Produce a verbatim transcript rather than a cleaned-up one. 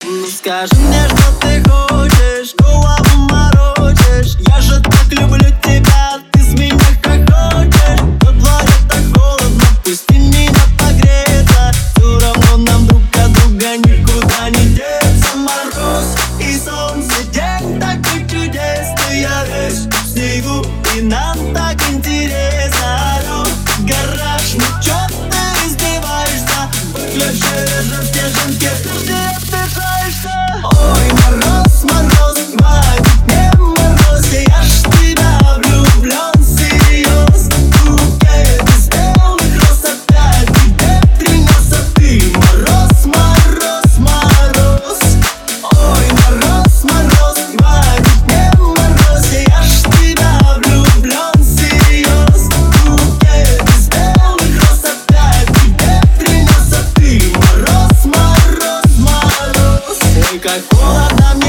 Ну скажи мне, что ты хочешь, голову морочишь. Я же так люблю тебя, ты с меня как хочешь. На дворе так холодно, пусти меня погреться. Все равно нам друг от друга никуда не деться. Мороз и солнце, день такой чудесный. Я весь в снегу, и нам так интересно. Алло, гараж, ну чё ты издеваешься? Выключи режим, снежинки, ты обижаешься. Ой, мороз, мороз, хватит мне мороз. Я ж в тебя влюблен всерьез. Букет из белых роз опять тебе принес, а ты мороз, мороз, мороз. Ой, мороз, мороз, хватит мне мороз. Я ж в тебя влюблен всерьез. Букет из белых роз опять тебе принес, а ты мороз, мороз, мороз. Ой, как холодно мне